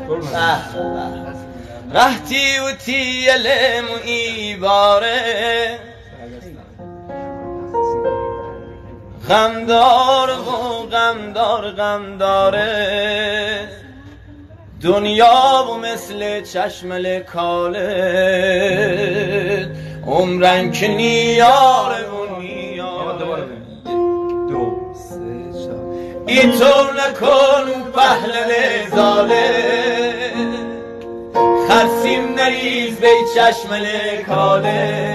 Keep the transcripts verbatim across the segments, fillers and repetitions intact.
رحتی و تیلم ای باره غمدار و غمدار غمداره دنیا و مثل چشم کاله عمرن که نیاره و نیاره ای تو نکن پهلن زاله خرسیم نریز بی چشم کاله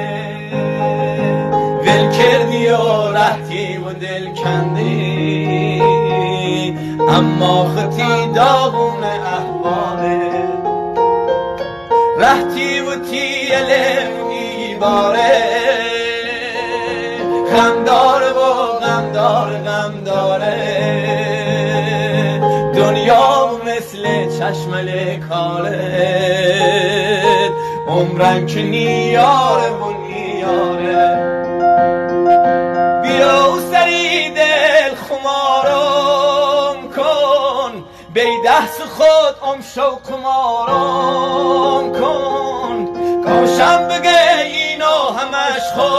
ول کردی و رحتی و دل کندی اما خطی داغون احواله رحتی و تیلم ای باره غمدار و غمدار غمداره دنیا و مثل چشم کاله عمرن که نیاره و نیاره بیا سری دل خمارم کن بی دست خود ام شو کمارم کن کاشم بگه اینا همش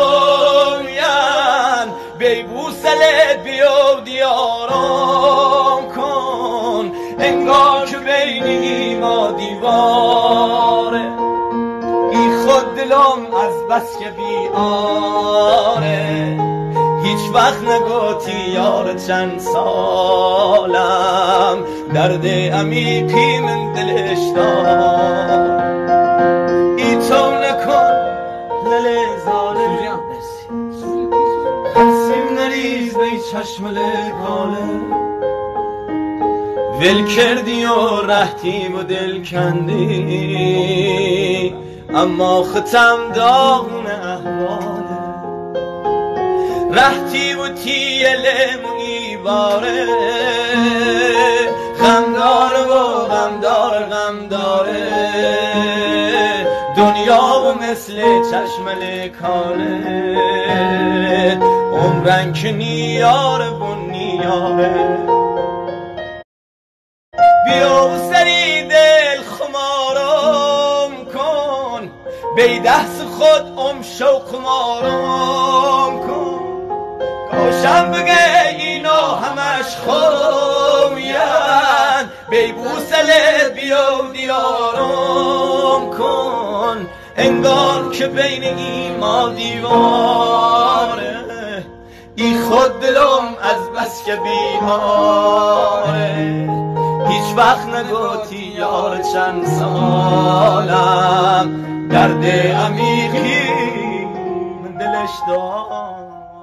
خوین بی بوسلت بیا دیارم کن انگار که بین ما دیواره ای خود دلم از بس که بیاره هیچ وقت نگوتی یار چند سالم درد عمیقی من دلش دار ای تو نکن لل زاله خرسیم نریز بی چشم کاله ول کردی و رحتی و دل کندی اما ختم داغون احواله رحتی و تیلم ای باره غمدار و غمدار غمداره دنیا و مثل چشم کاله عمرن که نیاره و نیاره بیا و سری دل خمارم کن بی دست خود ام شو کمارم کن کاشم بگه اینا همش خوین بی بوسلت بیا دیارم کن انگار که بین این ما دیواره ای خود دلم از بس که بیماره هیچ وقت نگوتی یار چند سالم درد عمیقی من دلش دار